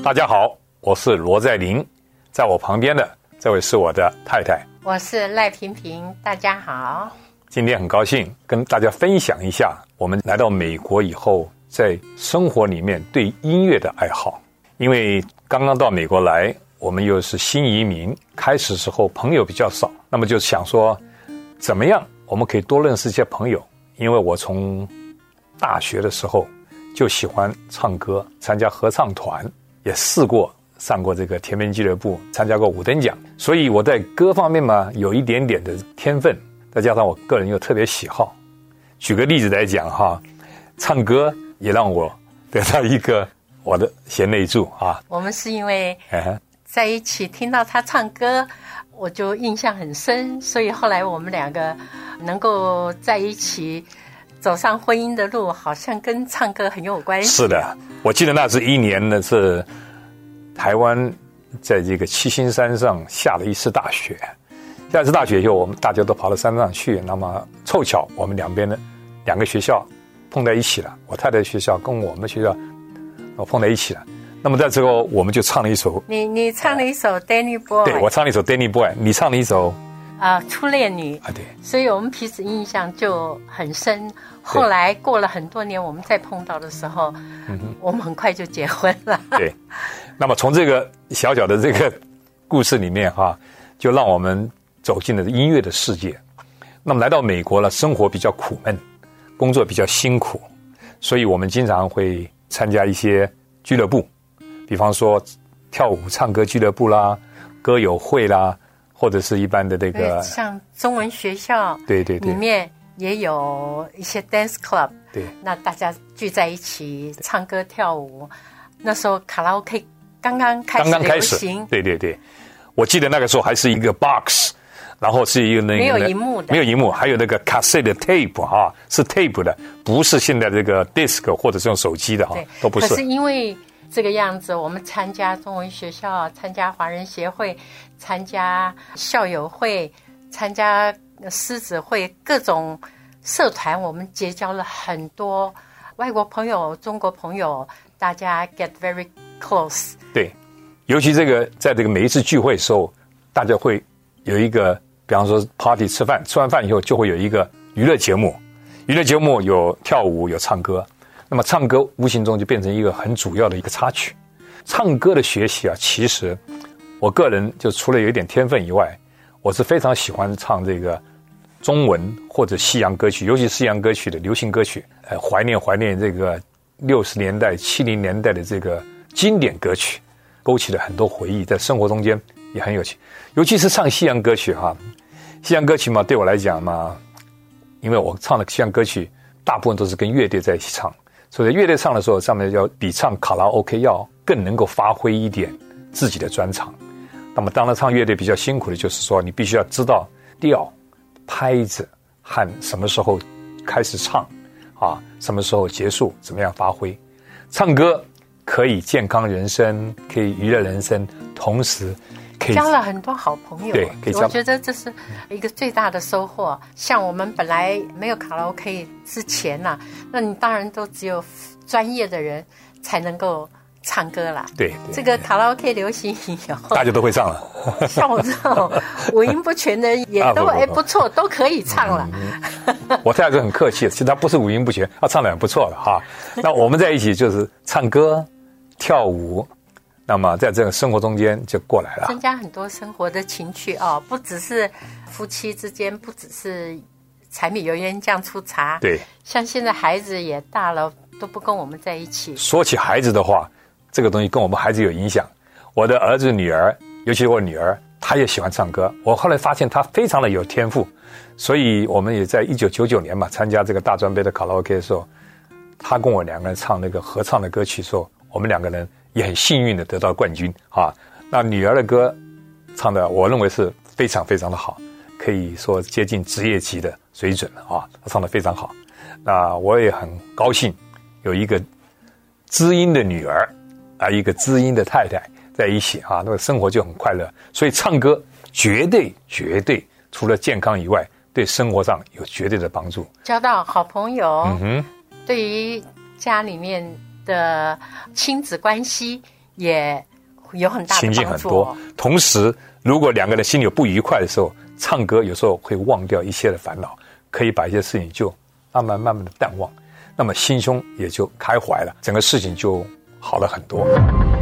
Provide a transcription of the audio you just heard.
大家好，我是罗在林，在我旁边的这位是我的太太， 我是赖萍萍，大家好。 今天很高兴跟大家分享一下我们来到美国以后在生活里面对音乐的爱好。因为刚刚到美国来，我们又是新移民，开始时候朋友比较少，那么就想说怎么样我们可以多认识一些朋友。因为我从大学的时候就喜欢唱歌，参加合唱团，也试过上过这个甜面俱乐部，参加过五等奖，所以我在歌方面嘛有一点点的天分，再加上我个人又特别喜好。举个例子来讲哈，唱歌也让我得到一个我的贤内助啊。 我们是因为在一起听到他唱歌，我就印象很深，所以后来我们两个能够在一起走上婚姻的路，好像跟唱歌很有关系。 是的，我记得那是一年呢，是台湾在这个七星山上下了一次大雪。下一次大雪以后，我们大家都跑到山上去，那么凑巧我们两边的两个学校碰在一起了，我太太的学校跟我们学校碰在一起了。那么在这个我们就唱了一首， 你唱了一首 Danny Boy， 对，我唱了一首 Danny Boy， 你唱了一首初恋女啊，对， 所以我们彼此印象就很深。后来过了很多年，我们再碰到的时候，我们很快就结婚了。 对，那么从这个小小的这个故事里面哈，就让我们走进了音乐的世界。那么来到美国了，生活比较苦闷，工作比较辛苦，所以我们经常会参加一些俱乐部，比方说跳舞唱歌俱乐部啦，歌友会啦，或者是一般的这个像中文学校， 对里面也有一些 dance club， 对， 那大家聚在一起唱歌跳舞。那时候卡拉 OK 刚刚开始流行， 对，我记得那个时候还是一个 box， 然后是一个没有荧幕的， 没有荧幕，还有那个 cassette 的 tape 哈，是 tape 的，不是现在这个 disc 或者是用手机的哈，都不是。 可是因为这个样子，我们参加中文学校，参加华人协会，参加校友会，参加狮子会，各种社团，我们结交了很多外国朋友、中国朋友，大家 get very close。 对，尤其这个在这个每一次聚会的时候，大家会有一个，比方说 party 吃饭，吃完饭以后就会有一个娱乐节目，娱乐节目有跳舞，有唱歌。那么唱歌无形中就变成一个很主要的一个插曲。唱歌的学习啊，其实我个人就除了有一点天分以外，我是非常喜欢唱这个中文或者西洋歌曲，尤其西洋歌曲的流行歌曲，怀念这个60年代、70年代的这个经典歌曲，勾起了很多回忆，在生活中间也很有趣。尤其是唱西洋歌曲哈，西洋歌曲嘛，对我来讲嘛，因为我唱的西洋歌曲大部分都是跟乐队在一起唱。所以在乐队唱的时候，上面要比唱卡拉 OK 要更能够发挥一点自己的专长。那么当然唱乐队比较辛苦的就是说，你必须要知道调、拍子和什么时候开始唱啊，什么时候结束，怎么样发挥。唱歌可以健康人生，可以娱乐人生，同时可以交了很多好朋友。 对，可以交。 我觉得这是一个最大的收获。像我们本来没有卡拉 OK 之前啊，那你当然都只有专业的人才能够唱歌啦。 对， 这个卡拉 OK 流行以后， 大家都会唱了。 像我这种五音不全的人也都不错，都可以唱了。 我太太是很客气的，其实她不是五音不全，她唱得很不错的哈。那我们在一起就是唱歌、跳舞。那么在这个生活中间就过来了， 增加很多生活的情趣哦，不只是夫妻之间，不只是柴米油盐酱醋茶。 对， 像现在孩子也大了，都不跟我们在一起。 说起孩子的话，这个东西跟我们孩子有影响。我的儿子女儿，尤其是我女儿，她也喜欢唱歌。我后来发现她非常的有天赋，所以我们也在1999年嘛参加这个大专杯的卡拉 OK 的时候，她跟我两个人唱那个合唱的歌曲的时候，我们两个人也很幸运的得到冠军啊！那女儿的歌唱的，我认为是非常非常的好，可以说接近职业级的水准啊！她唱的非常好。那我也很高兴有一个知音的女儿啊，一个知音的太太在一起啊，那个生活就很快乐。所以唱歌绝对除了健康以外，对生活上有绝对的帮助。 交到好朋友，对于家里面的亲子关系也有很大的亲近帮助很多。同时，如果两个人心里有不愉快的时候，唱歌有时候会忘掉一切的烦恼，可以把一些事情就慢慢的淡忘，那么心胸也就开怀了，整个事情就好了很多。